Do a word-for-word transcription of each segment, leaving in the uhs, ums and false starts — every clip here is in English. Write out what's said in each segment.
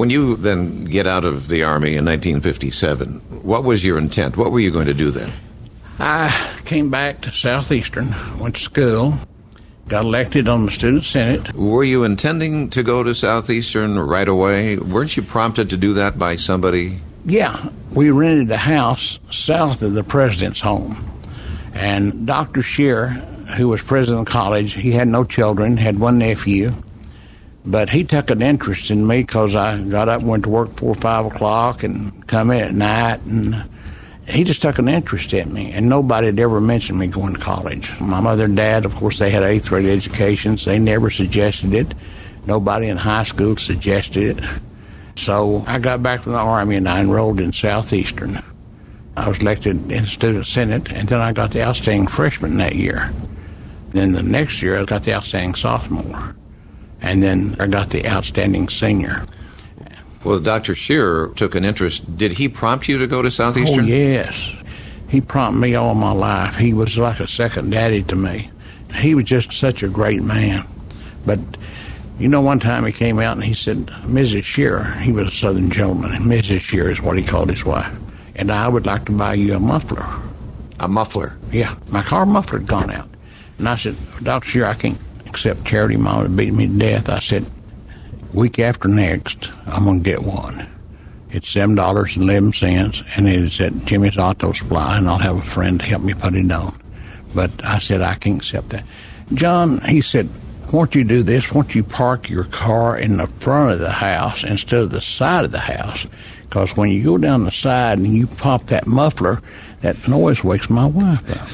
When you then get out of the Army in nineteen fifty-seven, what was your intent? What were you going to do then? I came back to Southeastern, went to school, got elected on the Student Senate. Were you intending to go to Southeastern right away? Weren't you prompted to do that by somebody? Yeah, we rented a house south of the president's home. And Doctor Scheer, who was president of the college, he had no children, had one nephew. But he took an interest in me because I got up and went to work before five o'clock and come in at night. And he just took an interest in me. And nobody had ever mentioned me going to college. My mother and dad, of course, they had eighth grade educations. They never suggested it. Nobody in high school suggested it. So I got back from the Army and I enrolled in Southeastern. I was elected in the Student Senate, and then I got the outstanding freshman that year. Then the next year I got the outstanding sophomore. And then I got the outstanding senior. Well, Doctor Scheer took an interest. Did he prompt you to go to Southeastern? Oh, yes. He prompted me all my life. He was like a second daddy to me. He was just such a great man. But, you know, one time he came out and he said, Missus Scheer, he was a Southern gentleman, and Missus Scheer is what he called his wife, and I would like to buy you a muffler. A muffler? Yeah. My car muffler had gone out. And I said, Doctor Scheer, I can't accept charity. Mom would beat me to death. I said, week after next, I'm going to get one. It's seven dollars and eleven cents, and it is at Jimmy's Auto Supply, and I'll have a friend to help me put it on. But I said, I can't accept that. John, he said, why don't you do this? Why don't you park your car in the front of the house instead of the side of the house? Because when you go down the side and you pop that muffler, that noise wakes my wife up.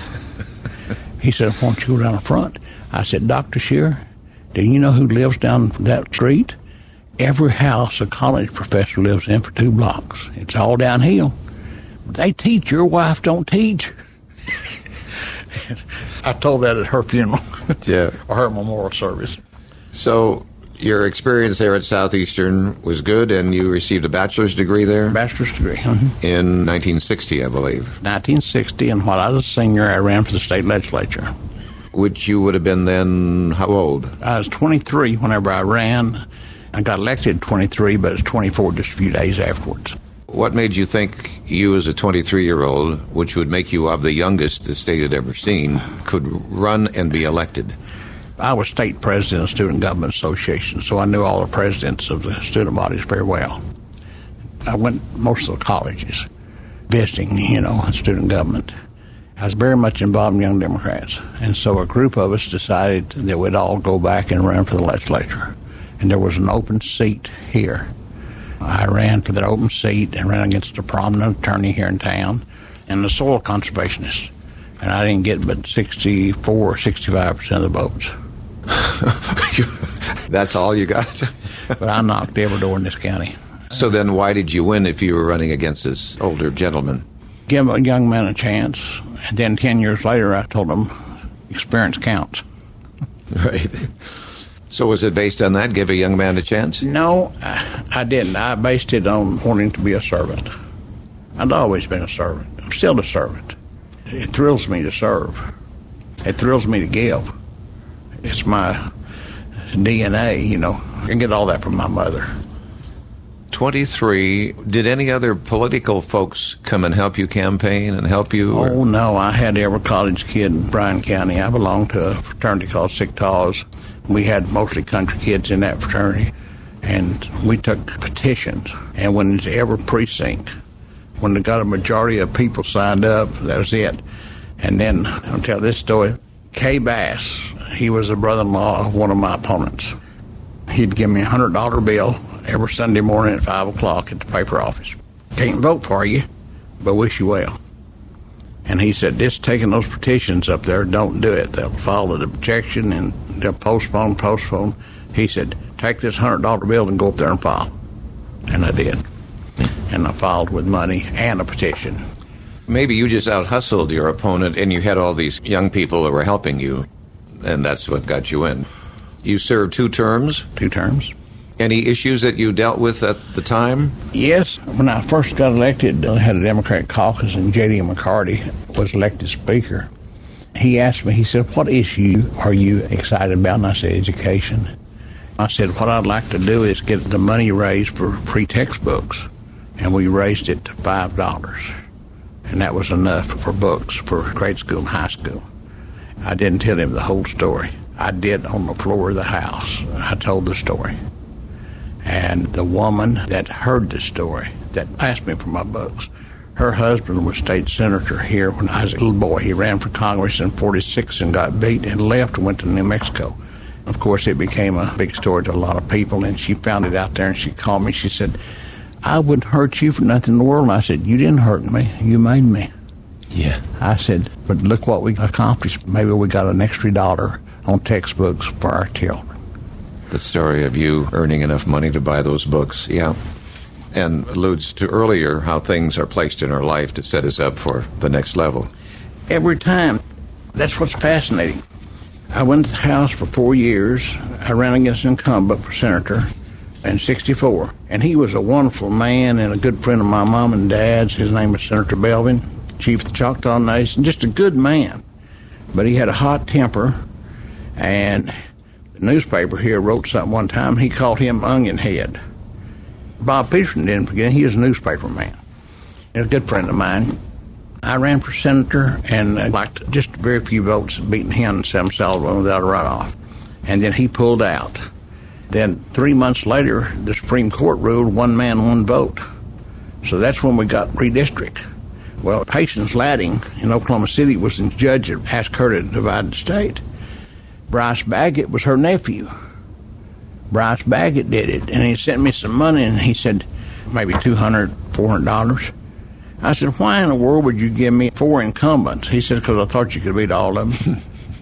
He said, why don't you go down the front? I said, Doctor Scheer, do you know who lives down that street? Every house a college professor lives in for two blocks. It's all downhill. They teach, your wife don't teach. I told that at her funeral. Yeah. Or her memorial service. So your experience there at Southeastern was good, and you received a bachelor's degree there? Bachelor's degree. Mm-hmm. In nineteen sixty, I believe. nineteen sixty, and while I was a senior, I ran for the state legislature. Which you would have been then, how old? I was twenty-three whenever I ran. I got elected at twenty-three, but it was twenty-four just a few days afterwards. What made you think you as a twenty-three-year-old, which would make you of the youngest the state had ever seen, could run and be elected? I was state president of the Student Government Association, so I knew all the presidents of the student bodies very well. I went most of the colleges, visiting, you know, student government. I was very much involved in Young Democrats, and so a group of us decided that we'd all go back and run for the legislature. And there was an open seat here. I ran for that open seat and ran against a prominent attorney here in town and a soil conservationist. And I didn't get but sixty-four, sixty-five percent of the votes. That's all you got? But I knocked every door in this county. So then why did you win if you were running against this older gentleman? Give a young man a chance. And then ten years later, I told him, experience counts. Right. So was it based on that, give a young man a chance? No, I, I didn't. I based it on wanting to be a servant. I'd always been a servant. I'm still a servant. It thrills me to serve. It thrills me to give. It's my D N A, you know. I get all that from my mother. twenty-three. Did any other political folks come and help you campaign and help you? Or? Oh, no. I had every college kid in Bryan County. I belonged to a fraternity called Sigtaw's. We had mostly country kids in that fraternity, and we took petitions. And when it's every precinct, when they got a majority of people signed up, that was it. And then, I'll tell this story. Kay Bass, he was the brother-in-law of one of my opponents. He'd give me a one hundred dollar bill every Sunday morning at five o'clock at the paper office. Can't vote for you, but wish you well. And he said, just taking those petitions up there, don't do it. They'll file an objection and they'll postpone, postpone. He said, take this one hundred dollar bill and go up there and file. And I did. And I filed with money and a petition. Maybe you just out-hustled your opponent and you had all these young people that were helping you, and that's what got you in. You served two terms? Two terms. Any issues that you dealt with at the time? Yes. When I first got elected, I had a Democratic caucus, and J D McCarty was elected Speaker. He asked me, he said, what issue are you excited about? And I said, education. I said, what I'd like to do is get the money raised for free textbooks. And we raised it to five dollars. And that was enough for books for grade school and high school. I didn't tell him the whole story. I did on the floor of the house. I told the story. And the woman that heard the story, that asked me for my books, her husband was state senator here when I was a little boy. He ran for Congress in forty-six and got beat and left and went to New Mexico. Of course, it became a big story to a lot of people, and she found it out there, and she called me. She said, I wouldn't hurt you for nothing in the world. And I said, you didn't hurt me. You made me. Yeah. I said, but look what we accomplished. Maybe we got an extra dollar on textbooks for our children. The story of you earning enough money to buy those books, yeah. And alludes to earlier how things are placed in our life to set us up for the next level. Every time. That's what's fascinating. I went to the House for four years. I ran against an incumbent for senator in sixty-four. And he was a wonderful man and a good friend of my mom and dad's. His name was Senator Belvin, chief of the Choctaw Nation. Just a good man. But he had a hot temper. And the newspaper here wrote something one time. He called him Onion Head. Bob Peterson didn't forget. He was a newspaper man. He was a good friend of mine. I ran for senator and I liked just very few votes, beating him and Sam Sullivan without a runoff. And then he pulled out. Then three months later, the Supreme Court ruled one man, one vote. So that's when we got redistrict. Well, Patience Ladding in Oklahoma City was the judge that asked her to divide the state. Bryce Baggett was her nephew. Bryce Baggett did it, and he sent me some money, and he said, maybe two hundred dollars, four hundred dollars. I said, why in the world would you give me four incumbents? He said, because I thought you could beat all of them.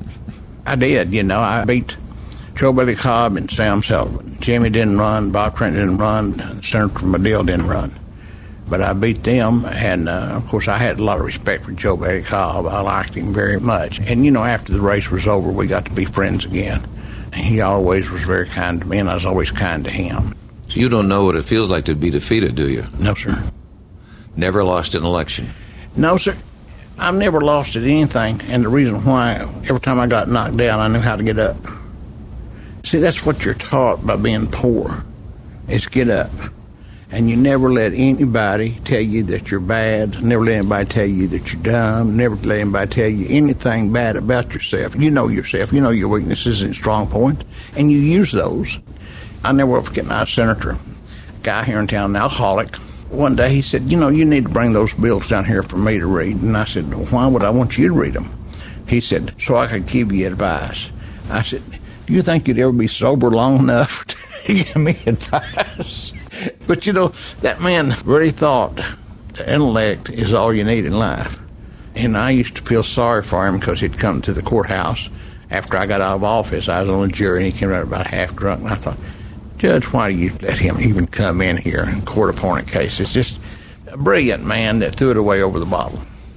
I did, you know. I beat Joe Billy Cobb and Sam Sullivan. Jimmy didn't run, Bob Trent didn't run, Senator Medill didn't run. But I beat them, and, uh, of course, I had a lot of respect for Joe Billy Cobb. I liked him very much. And, you know, after the race was over, we got to be friends again. And he always was very kind to me, and I was always kind to him. So you don't know what it feels like to be defeated, do you? No, sir. Never lost an election? No, sir. I've never lost at anything, and the reason why, every time I got knocked down, I knew how to get up. See, that's what you're taught by being poor, is get up. And you never let anybody tell you that you're bad, never let anybody tell you that you're dumb, never let anybody tell you anything bad about yourself. You know yourself, you know your weaknesses and strong points, and you use those. I never will forget my senator, a guy here in town, an alcoholic. One day he said, you know, you need to bring those bills down here for me to read. And I said, well, why would I want you to read them? He said, so I could give you advice. I said, do you think you'd ever be sober long enough to give me advice? But, you know, that man really thought the intellect is all you need in life. And I used to feel sorry for him because he'd come to the courthouse after I got out of office. I was on the jury, and he came out about half drunk. And I thought, Judge, why do you let him even come in here in court-appointed cases? Just a brilliant man that threw it away over the bottle.